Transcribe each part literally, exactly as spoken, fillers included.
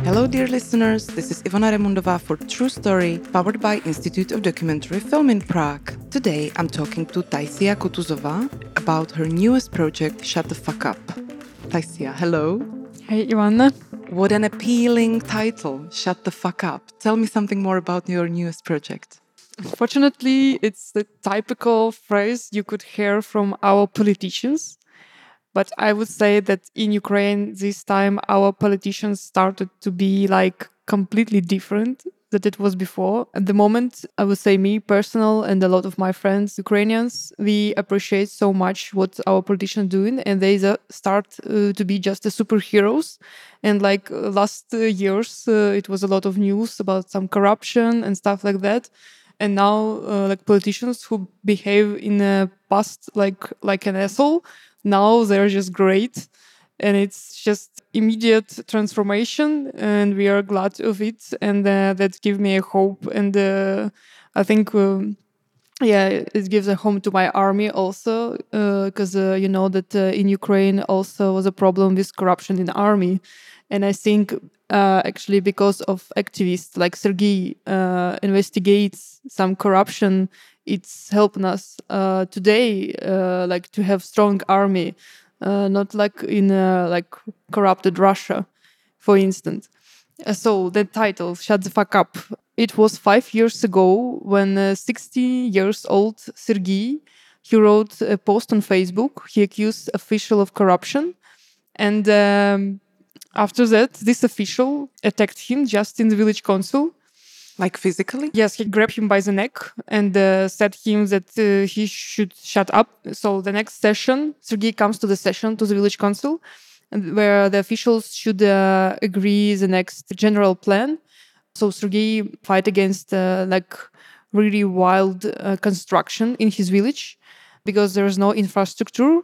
Hello, dear listeners. This is Ivona Remundova for True Story, powered by Institute of Documentary Film in Prague. Today, I'm talking to Taisia Kutuzova about her newest project, Shut the Fuck Up. Taisia, hello. Hey, Ivana. What an appealing title, Shut the Fuck Up. Tell me something more about your newest project. Fortunately, it's the typical phrase you could hear from our politicians. But I would say that in Ukraine, this time, our politicians started to be like completely different than it was before. At the moment, I would say me personal and a lot of my friends, Ukrainians, we appreciate so much what our politicians doing, and they uh, start uh, to be just the superheroes. And like uh, last uh, years, uh, it was a lot of news about some corruption and stuff like that. And now, uh, like politicians who behave in the past like like an asshole, now they're just great, and it's just immediate transformation, and we are glad of it, and uh, that gives me a hope, and uh, I think. Um, yeah, it gives a home to my army also, because uh, uh, you know that uh, in Ukraine also was a problem with corruption in the army, and I think uh, actually because of activists like Sergei uh, investigates some corruption, it's helping us uh, today, uh, like to have strong army, uh, not like in uh, like corrupted Russia, for instance. Uh, So the title, Shut the Fuck Up. It was five years ago when uh, sixty years old Sergei, he wrote a post on Facebook. He accused official of corruption. And um, after that, this official attacked him just in the village council. Like physically? Yes, he grabbed him by the neck and uh, said him that uh, he should shut up. So the next session, Sergei comes to the session, to the village council, and where the officials should uh, agree the next general plan. So Sergei fight against uh, like really wild uh, construction in his village because there is no infrastructure.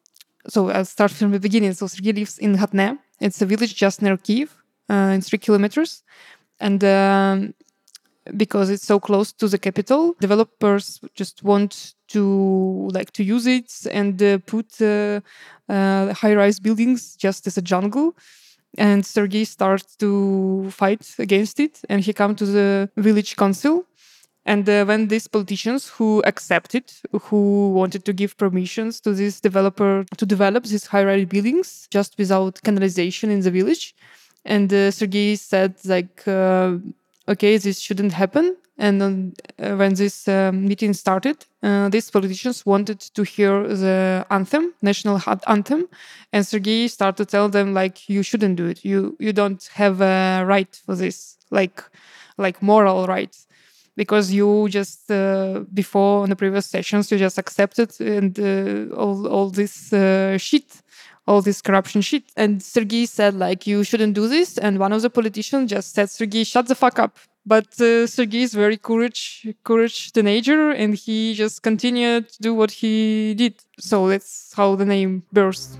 So I'll start from the beginning. So Sergei lives in Khatne. It's a village just near Kiev, uh, in three kilometers. And um, because it's so close to the capital, developers just want to like to use it and uh, put uh, uh, high-rise buildings just as a jungle. And Sergei starts to fight against it, and he comes to the village council. And uh, when these politicians who accepted, who wanted to give permissions to this developer to develop these high-rise buildings just without canalization in the village, and uh, Sergei said like, uh, okay, this shouldn't happen. And then, uh, when this uh, meeting started, uh, these politicians wanted to hear the anthem, national ha- anthem, and Sergei started to tell them like, you shouldn't do it. You you don't have a right for this, like like moral right, because you just uh, before in the previous sessions you just accepted and uh, all all this uh, shit, all this corruption shit. And Sergei said like, you shouldn't do this. And one of the politicians just said, Sergei, shut the fuck up. But uh, Sergei is very courage, courage teenager, and he just continued to do what he did. So that's how the name burst.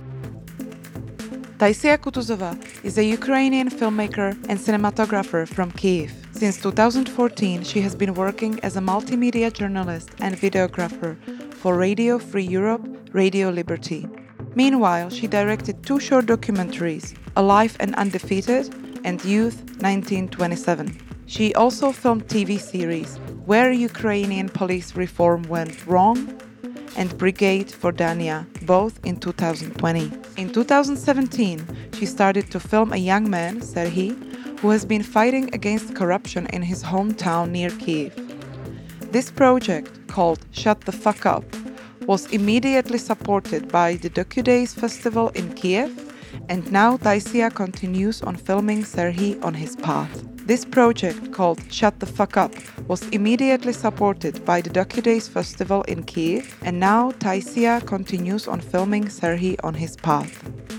Taisia Kutuzova is a Ukrainian filmmaker and cinematographer from Kyiv. Since two thousand fourteen, she has been working as a multimedia journalist and videographer for Radio Free Europe, Radio Liberty. Meanwhile, she directed two short documentaries, Alive and Undefeated and Youth nineteen twenty-seven. She also filmed T V series Where Ukrainian Police Reform Went Wrong and Brigade for Dania, both in two thousand twenty. In two thousand seventeen, she started to film a young man, Serhiy, who has been fighting against corruption in his hometown near Kyiv. This project, called Shut the Fuck Up, was immediately supported by the DocuDays Festival in Kiev, and now Taisia continues on filming Serhiy on his path. This project, called Shut the Fuck Up, was immediately supported by the DocuDays Festival in Kyiv, and now Taisia continues on filming Serhiy on his path.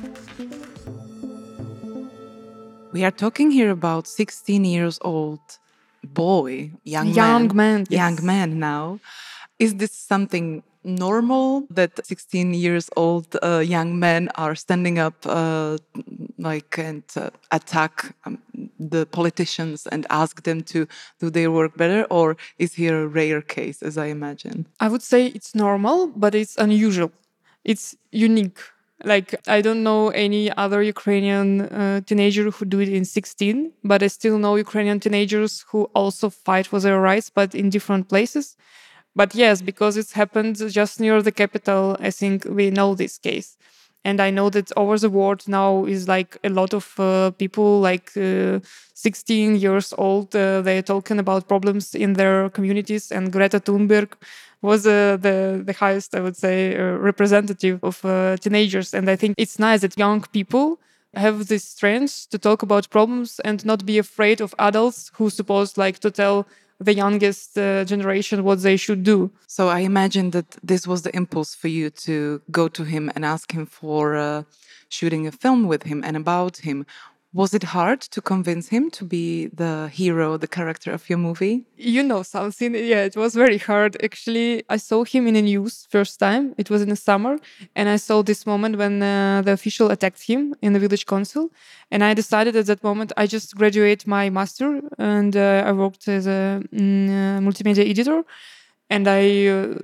We are talking here about sixteen years old boy, young, Young man, man, yes. young man now. Is this something normal that sixteen years old uh, young men are standing up uh, like and uh, attack um, the politicians and ask them to do their work better, or is here a rare case, as I imagine? I would say it's normal, but it's unusual. It's unique. Like, I don't know any other Ukrainian uh, teenager who do it in sixteen, but I still know Ukrainian teenagers who also fight for their rights, but in different places. But yes, because it's happened just near the capital, I think we know this case. And I know that over the world now is like a lot of uh, people, like uh, sixteen years old, uh, they're talking about problems in their communities. And Greta Thunberg was uh, the, the highest, I would say, uh, representative of uh, teenagers. And I think it's nice that young people have this strength to talk about problems and not be afraid of adults who supposed like to tell the youngest uh, generation what they should do. So I imagine that this was the impulse for you to go to him and ask him for uh, shooting a film with him and about him. Was it hard to convince him to be the hero, the character of your movie? You know something? Yeah, it was very hard. Actually, I saw him in the news first time. It was in the summer. And I saw this moment when uh, the official attacked him in the village council. And I decided at that moment, I just graduate my master and uh, I worked as a mm, uh, multimedia editor. And I uh,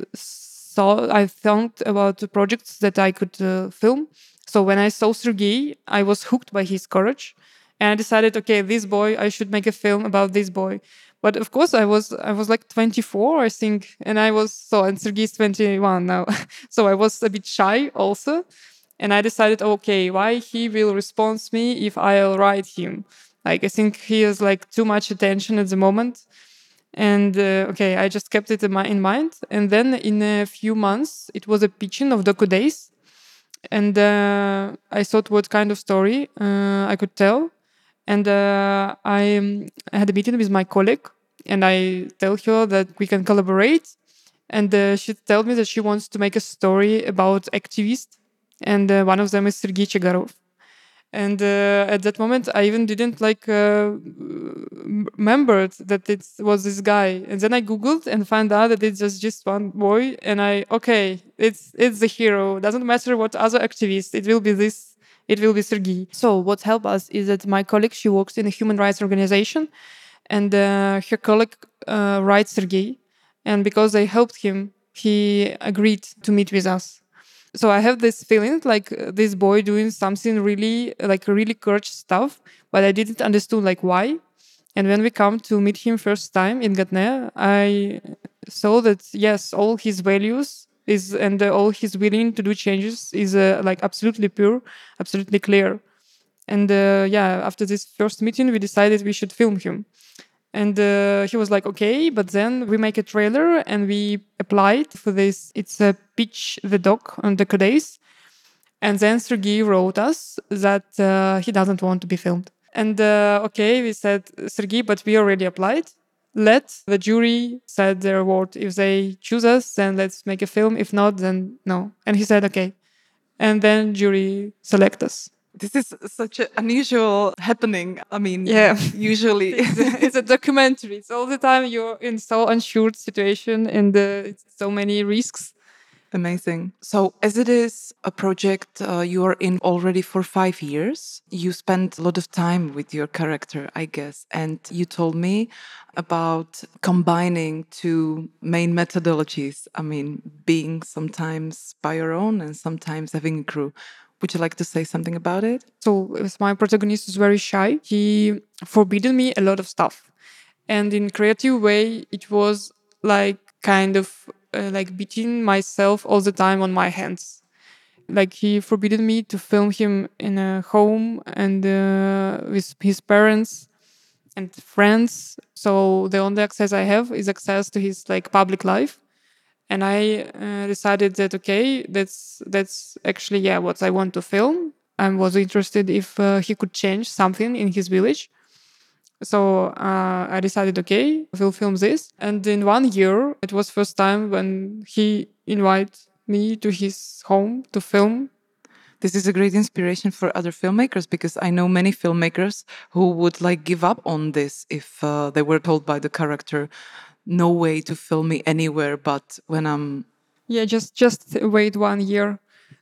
saw, I thought about the projects that I could uh, film. So when I saw Sergei, I was hooked by his courage. And I decided, okay, this boy, I should make a film about this boy. But of course, I was I was like twenty-four, I think, and I was so and Sergei is twenty-one now, so I was a bit shy also, and I decided, okay, why he will respond me if I'll write him? Like I think he has like too much attention at the moment, and uh, okay, I just kept it in, my, in mind, and then in a few months, it was a pitching of Doku Days, and uh, I thought what kind of story uh, I could tell. And uh, I, um, I had a meeting with my colleague, and I tell her that we can collaborate. And uh, she told me that she wants to make a story about activists, and uh, one of them is Sergei Chegarov. And uh, at that moment, I even didn't like uh, remembered that it was this guy. And then I googled and found out that it's just just one boy. And I okay, it's it's the hero. Doesn't matter what other activists. It will be this. It will be Sergei. So what helped us is that my colleague, she works in a human rights organization, and uh, her colleague uh, writes Sergei. And because I helped him, he agreed to meet with us. So I have this feeling like uh, this boy doing something really like really courage stuff, but I didn't understand like why. And when we come to meet him first time in Gatne, I saw that yes, all his values is and uh, all his willing to do changes is uh, like absolutely pure, absolutely clear. And uh, yeah, after this first meeting, we decided we should film him. And uh, he was like, okay, but then we make a trailer and we applied for this. It's a pitch the doc on the Days. And then Sergei wrote us that uh, he doesn't want to be filmed. And uh, okay, we said, Sergei, but we already applied. Let the jury said their word. If they choose us, then let's make a film. If not, then no. And he said, okay. And then jury select us. This is such an unusual happening. I mean, yeah, usually it's, a, it's a documentary. It's all the time you're in so unsure situation and uh, it's so many risks. Amazing. So, as it is a project uh, you are in already for five years, you spend a lot of time with your character, I guess. And you told me about combining two main methodologies. I mean, being sometimes by your own and sometimes having a crew. Would you like to say something about it? So, as my protagonist is very shy, he forbidden me a lot of stuff. And in creative way, it was like kind of uh, like beating myself all the time on my hands. Like he forbidden me to film him in a home and uh, with his parents and friends. So the only access I have is access to his like public life. And I uh, decided that okay, that's that's actually yeah what I want to film. I was interested if uh, he could change something in his village. So uh, I decided okay, we'll film this. And in one year, it was first time when he invited me to his home to film. This is a great inspiration for other filmmakers because I know many filmmakers who would like give up on this if uh, they were told by the character, no way to film me anywhere but when I'm... Yeah, just just wait one year.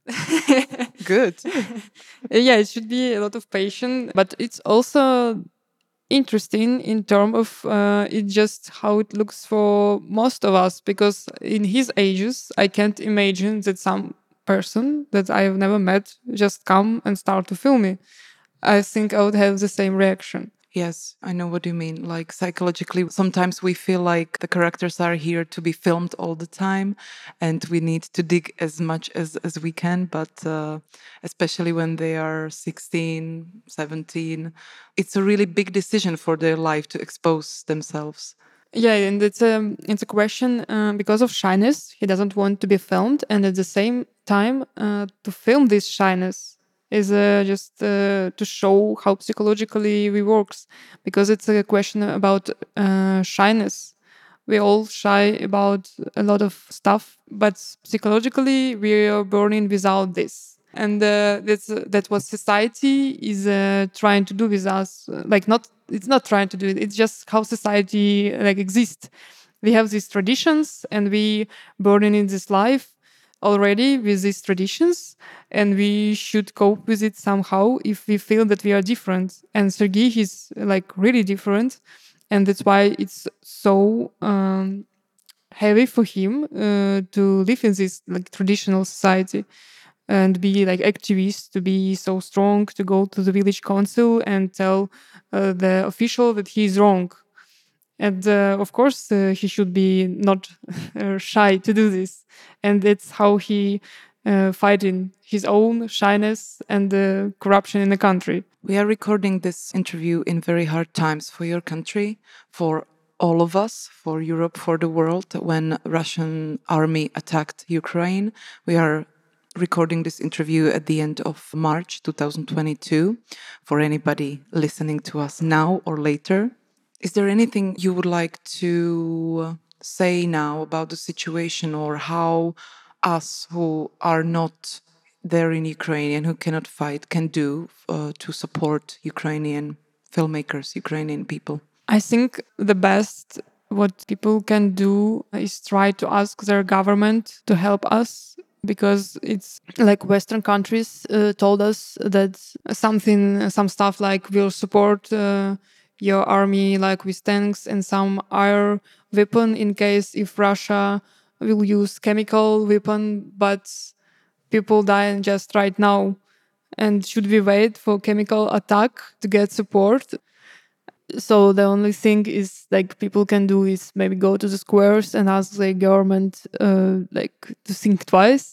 Good. Yeah, it should be a lot of patience, but it's also interesting in terms of uh, it just how it looks for most of us because in his ages I can't imagine that some person that I have never met just come and start to film me, I think I would have the same reaction. Yes, I know what you mean. Like psychologically, sometimes we feel like the characters are here to be filmed all the time and we need to dig as much as, as we can. But uh, especially when they are sixteen, seventeen, it's a really big decision for their life to expose themselves. Yeah, and it's a, it's a question uh, because of shyness. He doesn't want to be filmed. And at the same time, uh, to film this shyness is uh, just uh, to show how psychologically we works, because it's a question about uh, shyness. We're all shy about a lot of stuff, but psychologically we are burning without this. And uh, that's uh, that's what society is uh, trying to do with us. Like, not it's not trying to do it. It's just how society like exists. We have these traditions, and we burning in this life already with these traditions, and we should cope with it somehow if we feel that we are different. And Sergei is like really different, and that's why it's so um, heavy for him uh, to live in this like traditional society and be like activist, to be so strong, to go to the village council and tell uh, the official that he is wrong. And uh, of course, uh, he should be not uh, shy to do this. And that's how he uh, fighting his own shyness and the corruption in the country. We are recording this interview in very hard times for your country, for all of us, for Europe, for the world. When Russian army attacked Ukraine, we are recording this interview at the end of March two thousand twenty-two. For anybody listening to us now or later, is there anything you would like to say now about the situation, or how us who are not there in Ukraine and who cannot fight can do uh, to support Ukrainian filmmakers, Ukrainian people? I think the best what people can do is try to ask their government to help us, because it's like Western countries uh, told us that something, some stuff like we'll support uh, your army like with tanks and some air weapon in case if Russia will use chemical weapon, but people die just right now. And should we wait for chemical attack to get support? So the only thing is like people can do is maybe go to the squares and ask the government uh, like to think twice.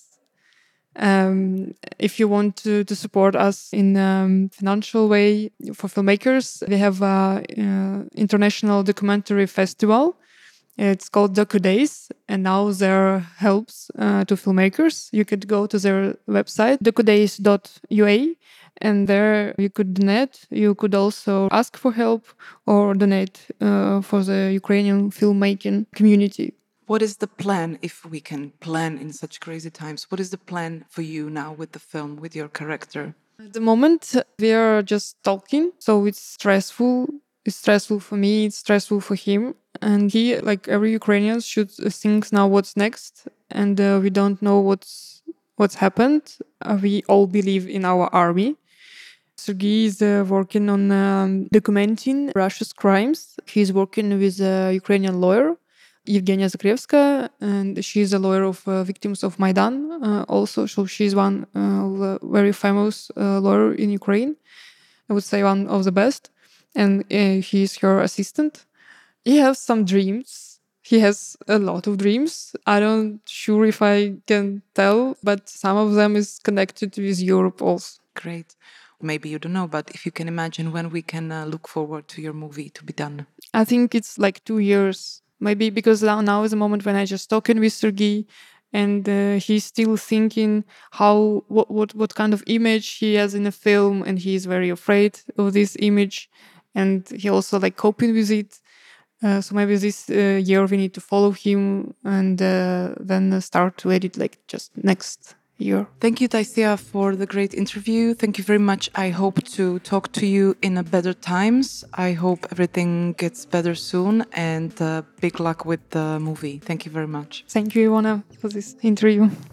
Um, if you want to, to support us in um, financial way for filmmakers, we have a uh, international documentary festival. It's called Docu Days, and now there are helps uh, to filmmakers. You could go to their website, docudays dot u a, and there you could donate. You could also ask for help or donate uh, for the Ukrainian filmmaking community. What is the plan, if we can plan in such crazy times? What is the plan for you now with the film, with your character? At the moment, we are just talking, so it's stressful. It's stressful for me, it's stressful for him. And he, like every Ukrainian, should think now what's next. And uh, we don't know what's what's happened. Uh, we all believe in our army. Sergei is uh, working on um, documenting Russia's crimes. He's working with a Ukrainian lawyer, Evgenia Zakrevska, and she's a lawyer of uh, victims of Maidan uh, also. So she's one uh, of a very famous uh, lawyer in Ukraine. I would say one of the best. And uh, he's her assistant. He has some dreams. He has a lot of dreams. I don't sure if I can tell, but some of them is connected with Europe also. Great. Maybe you don't know, but if you can imagine when we can uh, look forward to your movie to be done. I think it's like two years. Maybe because now, now is the moment when I just talking with Sergei, and uh, he's still thinking how what, what what kind of image he has in a film, and he's very afraid of this image, and he also like coping with it. Uh, so maybe this uh, year we need to follow him and uh, then start to edit like just next year. Thank you, Taisia, for the great interview. Thank you very much. I hope to talk to you in a better times. I hope everything gets better soon, and uh, big luck with the movie. Thank you very much. Thank you, Ivana, for this interview.